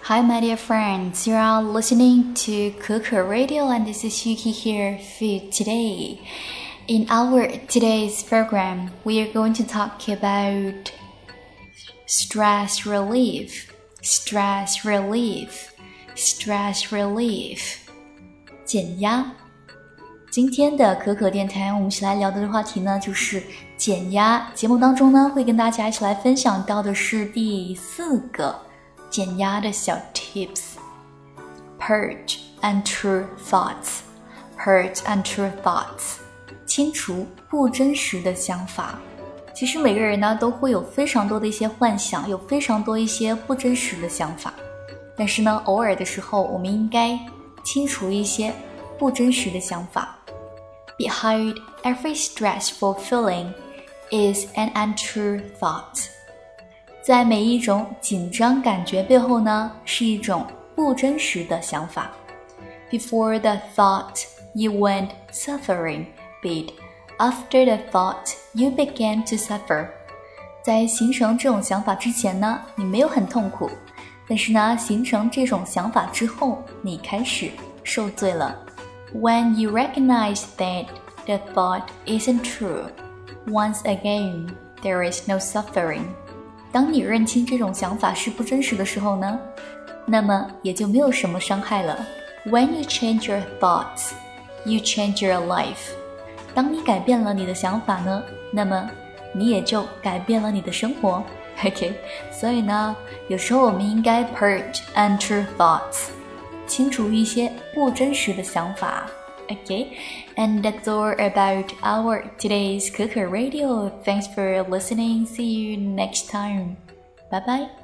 Hi, my dear friends. You are listening to Coco Radio, and this is Yuki here for today. In our today's program, we are going to talk about stress relief, stress relief, stress relief, 减压。今天的可可电台，我们一起来聊的话题呢，就是减压。节目当中呢，会跟大家一起来分享到的是第4个减压的小 tips. Purge untrue thoughts. Purge untrue thoughts. 清除不真实的想法。其实每个人呢，都会有非常多的一些幻想，有非常多一些不真实的想法。但是呢，偶尔的时候，我们应该清除一些不真实的想法。Behind every stressful feeling is an untrue thought. 在每一种紧张感觉背后呢，是一种不真实的想法。Before the thought, you weren't suffering, but after the thought, you began to suffer. 在形成这种想法之前呢，你没有很痛苦，但是呢，形成这种想法之后，你开始受罪了。When you recognize that the thought isn't true, once again, there is no suffering.当你认清这种想法是不真实的时候呢，那么也就没有什么伤害了。When you change your thoughts, you change your life. 当你改变了你的想法呢，那么你也就改变了你的生活。OK， 所以呢，有时候我们应该 purge untrue thoughts， 清除一些不真实的想法。Okay, and that's all about our today's Coco Radio. Thanks for listening. See you next time. Bye bye.